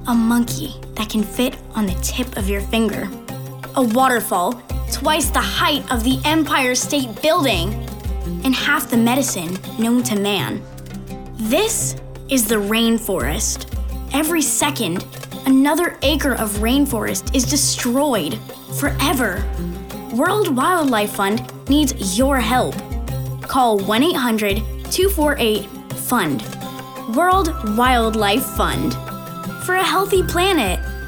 A monkey that can fit on the tip of your finger. A waterfall twice the height of the Empire State Building. And half the medicine known to man. This is the rainforest. Every second, another acre of rainforest is destroyed forever. World Wildlife Fund needs your help. Call 1-800-248-FUND. World Wildlife Fund. For a healthy planet.